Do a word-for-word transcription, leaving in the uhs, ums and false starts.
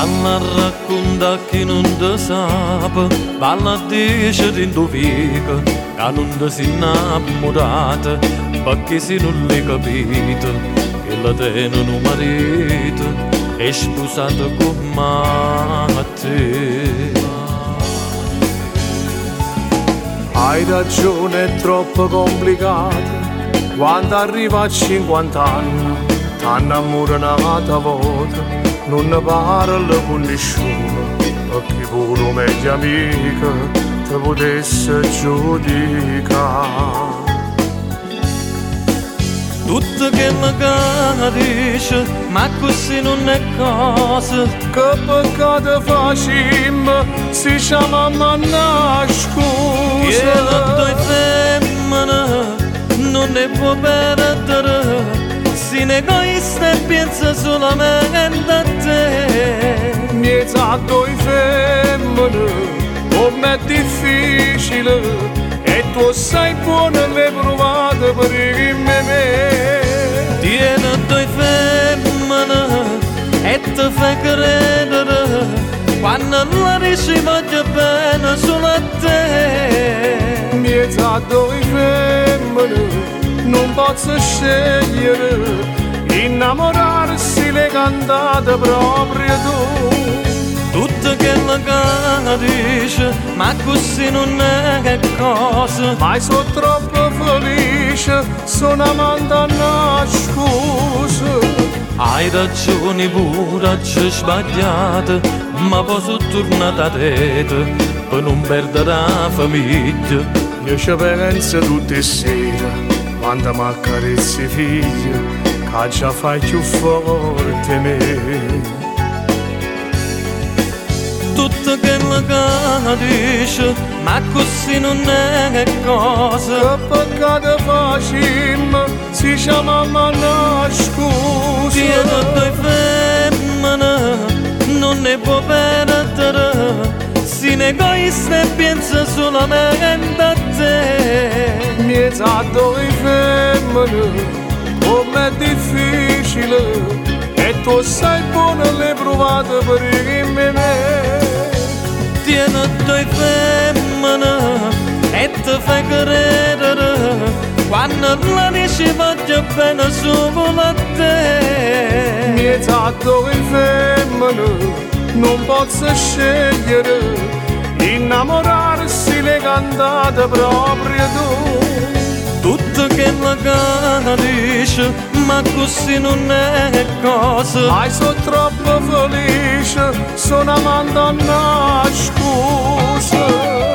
Balla a racconta chi non te sape, balla a dice di indovica, che non ti si innamorata, perché se non l'hai capito, che la tene un marito, è sposato con te. Hai ragione, è troppo complicato, quando arriva a cinquanta anni, t'annamora un'altra volta. Non ne parla con nessuno, perché pure meglio amica ti potesse giudicare. Tutto che mi capisce, ma così non è cosa. Che peccato facciamo, si chiama manna scusa. Che la tua femmina non ne può perdere, si ne egoista e pensa solamente a te. Miezza due femmine, come è difficile, e tu sai buono le provate per me. Tieni due femmine e ti fai credere, quando la dici voglio bene solo a te. Miezza due femmine, non posso scegliere, innamorarsi le cantate proprio tu. Tutto che la capisce, ma così non è cosa. Ma sono troppo felice, sono amante a nascosto. Hai ragione pure, c'è sbagliato, ma poi sono tornata a te, per non perdere la famiglia. Io ci penso tutte le sere, quando mi accarezzi figlia, che già fai più forte me. Tutto che la capisce, ma così non è cosa. Che peccato facciamo, si chiama manna scusa. Tieni due femmine, non ne può perdere, si ne egoista e pensa solamente a te. Miezza due femmine, come è difficile, e tu sai buono le provate per me. Tieni due femmine e ti fai credere, quando la dici voglio bene solo a te. Miezza due femmine, non posso scegliere, innamorarsi le cantate proprio tu. Tutto che la capisce, ma così non è cosa. Ma sono troppo felice, sono amante a nascosto.